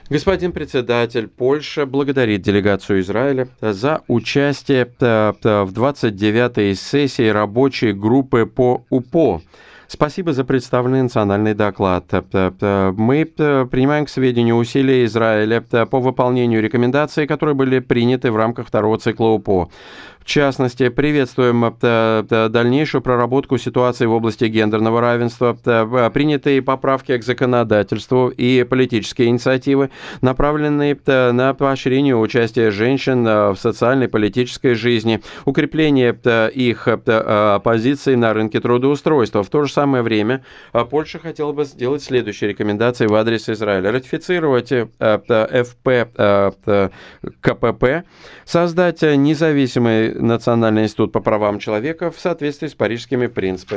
Господин председатель, Польша благодарит делегацию Израиля за участие в 29-й сессии рабочей группы по УПО. Спасибо за представленный национальный доклад. Мы принимаем к сведению усилия Израиля по выполнению рекомендаций, которые были приняты в рамках второго цикла УПО. В частности, приветствуем дальнейшую проработку ситуации в области гендерного равенства, принятые поправки к законодательству и политические инициативы, направленные на поощрение участия женщин в социальной и политической жизни, укрепление их позиций на рынке трудоустройства. В то же самое время Польша хотела бы сделать следующие рекомендации в адрес Израиля. Ратифицировать КПП, создать независимый Национальный институт по правам человека в соответствии с парижскими принципами.